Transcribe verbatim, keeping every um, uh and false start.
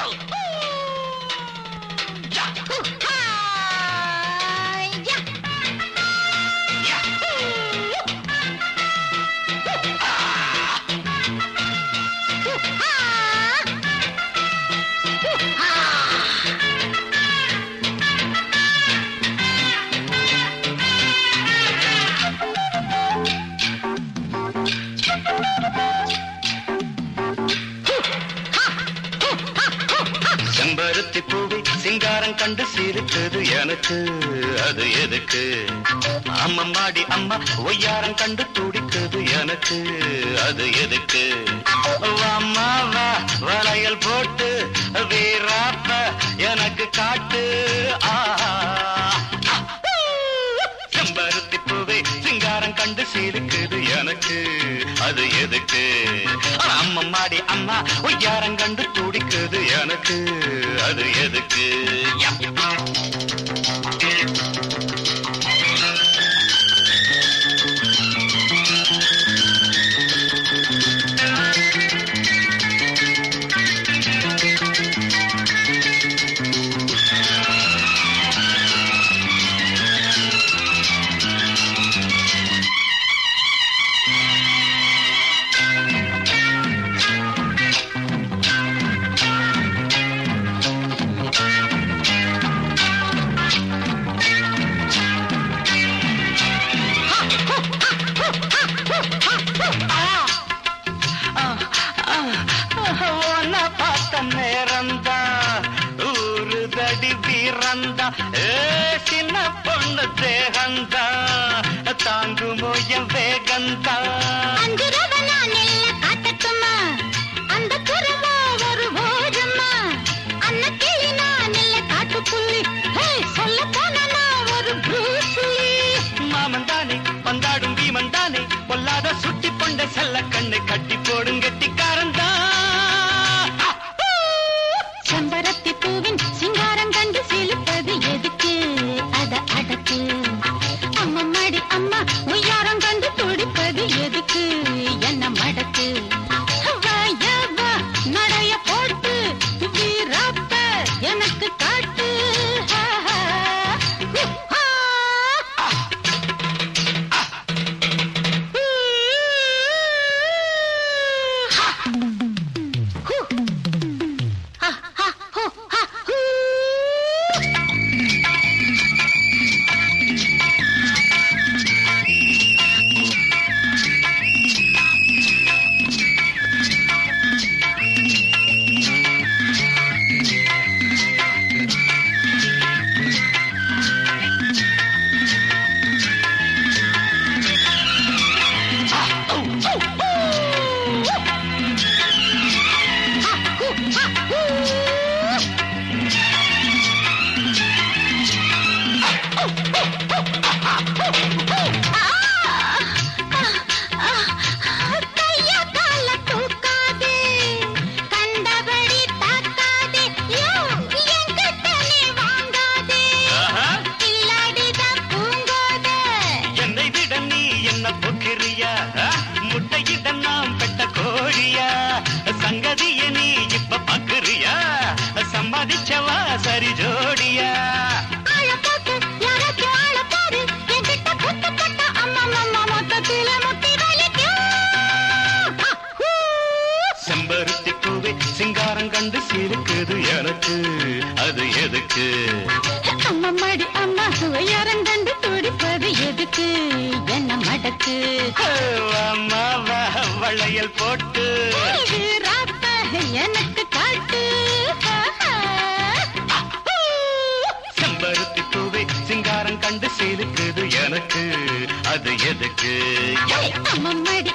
செம்பருத்தி பூவை சிங்காரம் கண்டு சிரித்தது எனக்கு அது எதுக்கு அம்மம்மாடி அம்மா ஒய்யாரம் கண்டு துடித்தது எனக்கு அது எதுக்கு அம்மா வா வளையல் போட்டு வீராப்ப எனக்கு காட்டு செம்பருத்தி பூவை சிங்காரம் கண்டு சிரிக்குது எனக்கு அது எதுக்கு அம்மம்மாடி அம்மா ஒய்யாரம் கண்டு துடிக்குது எனக்கு அது எதுக்கு நேரந்தா ஊரு தடி வீரந்தா சின்ன பொண்ணு தேகந்தா தாங்குமோ என் வேகந்தா மாமன் தானே பந்தாடும் பீமன் தானே பொல்லாத சுட்டி பொண்ட செல்ல கண்ணை கட்டி போடும் கெட்டிக்காரந்தா செம்பருத்தி பூவின் சிங்காரம் கண்டு சிலுப்பது எதுக்கு அத அடக்கு அம்மம்மாடி அம்மா உய்யாரம் கண்டு துடிப்பது எதுக்கு என்ன மடக்கு நடைய போட்டு வீராப்ப எனக்கு காட்டு முட்டையிடம் நாம் பெட்ட கோழியா சங்கதிய நீ இப்ப பக்குறியா சம்மதிச்சவா சரி ஜோடியா செம்பருத்தி பூவை சிங்காரம் கண்டு சிரிக்குது எனக்கு அது எதுக்கு அம்மம்மாடி அம்மா உய்யாரம் கண்டு துடிப்பது எதுக்கு என்ன மடக்கு அம்மா வளையல் போட்டு எனக்கு காட்டு செம்பருத்தி பூவை சிங்காரம் கண்டு சிரிக்குது எனக்கு அது எதுக்கு அம்மம்மாடி